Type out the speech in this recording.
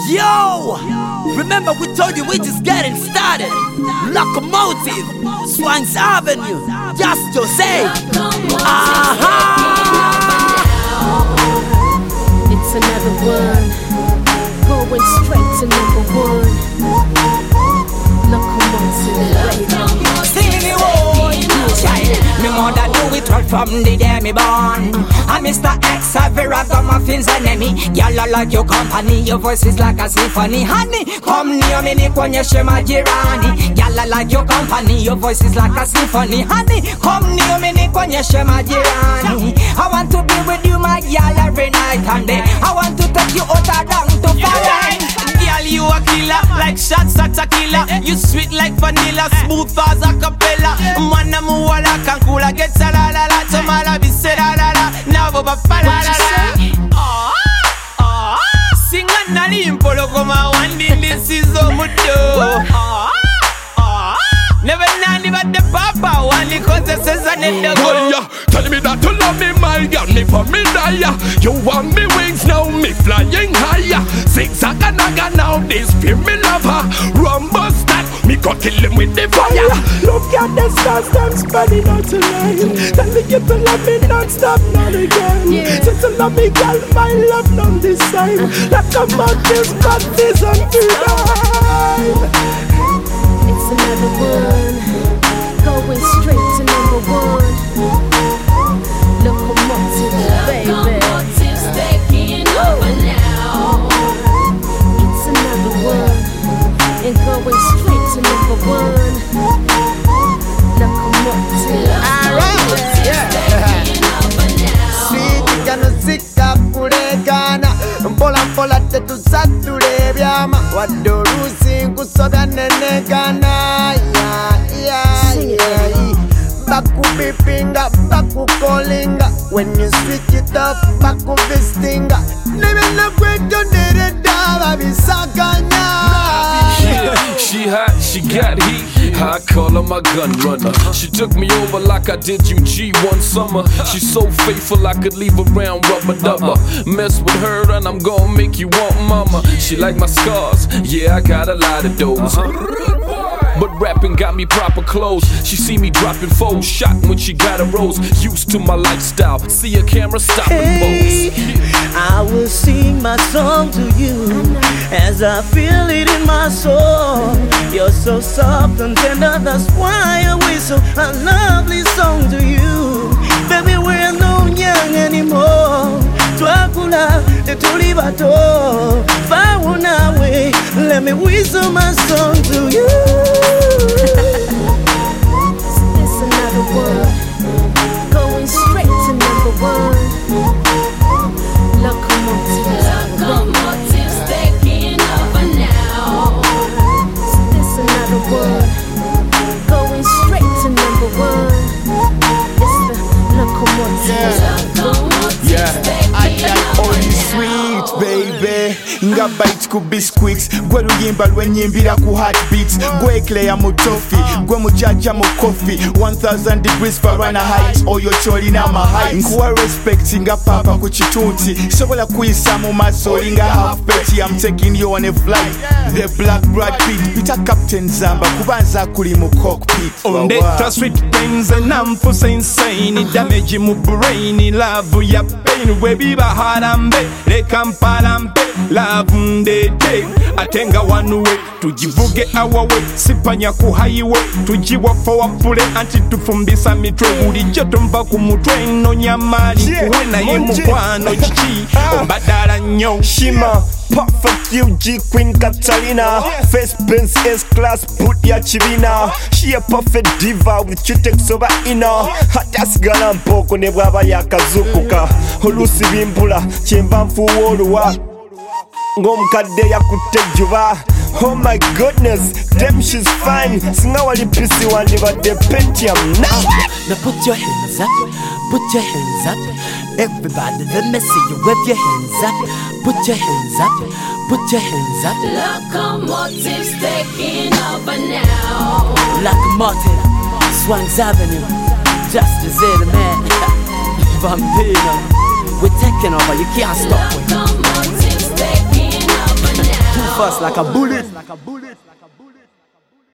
Yo! Remember we told you we just getting started. Locomotive, Swanks Avenue, just Jose. It's another one, going straight to number one. Locomotive, Singing the me mother do it right from the day me born. I'm Mr. X, I ragamuffins enemy. Girl, I like your company, your voice is like a symphony. Honey, come near me, nikuonyeshe majirani. Girl, I like your company, your voice is like a symphony. Honey, come near me, nikuonyeshe majirani. I want to be with you, my girl, every night and day. I want to take you out around to foreign. Girl, you a killer, like shots at a killer. You sweet like vanilla, smooth as a cappella. Mana muwala kankula, get sa la la la. Tomala bi se la la la, na boba pa la la la. Sing a nani impolo koma wandi ndisizo mudo. Never nani but the papa wandi cause says a nenda go. Tell me that you love me, my girl, me for me die. You want me wings now, me flying higher. Zigzag and naga now, this feel me lover. Rumble stack, me go kill him with the fire. Look at the stars, them spreading out tonight. Tell me you love me non-stop, not again. Since you love me, girl, my love none this time. Like a mountain's practice on tonight. it's another one, going straight to number one. Locomotive, baby. Locomotive's taking over now. It's another one, and going straight to number one. Locomotive. Taking over now. Sweet kanuzika kulegana mpola mpola tetusature byama wadolusi nkusoga nenegana bakubipinga bakukolinga when you switch it up bakuvistinga nebena kwetondereda babisaganya. She hot, she got heat. I call her my gun runner. She took me over like I did UG one summer. She's so faithful I could leave around rubber dubber. Mess with her and I'm gonna make you want mama. She like my scars, yeah I got a lot of those. But rapping got me proper clothes. She see me dropping foes, shot when she got a rose. Used to my lifestyle, see a camera stop and pose. I will sing my song to you as I feel it in my soul. You're so soft and tender, that's why I whistle a lovely song to you. Baby, we're no young anymore. Twakula tetuli bato, fauna we. Let me whistle my song to you. It's another one, going straight to number one. Locomotive's taking over now. It's another one, going straight to number one. It's the locomotive. I like all you sweet, baby. Nga bite ku biscuits. Gwe luyimba lwenyimbira ku heartbeats. Gwe eclair mu toffee. Gwe mujaja mu coffee. 1000 degrees Fahrenheit. Oyo cholina ma heights. Nkuwa respect nga papa ku chitunti. Sobola kuyisa mu maso linga half petty. I'm taking you on a flight. The black Brad Pitt. Peter Captain Zamba. Kubanza kuli mu cockpit. Ondeta sweet pains and I'm for insane. Damage mu brain. Love ya pain. We biba harambe. Lekamparambe. Love ndete. Atenga one way. Tujivuge our way. Sipanya ku highway. Tujiwa forward pule. Anti tufumbisa mitwe. Ulijo tumba kumutwe. No nyamali. Kuwena ye mukwano chichi. Ombadala nyo. Shima, perfect UG Queen Catalina. First Benz S-Class, put ya chivina. She a perfect diva with cutex over inner. Hatasigala mpoko ne bwaba yakazukuka. Olusi bimbula, chemba mfuwoluwa. Ngomkade yakutte juba. Oh my goodness, damn she's fine. Singa wali pisi wandi but the Pentium now. Now put your hands up, put your hands up. Everybody, let me see you wave your hands up. Put your hands up, put your hands up. Locomotive's taking over now. Locomotive, Swanks Avenue, just as the man. Vampiro, we're taking over, you can't stop. Locomotive's taking over now. fast like a bullet.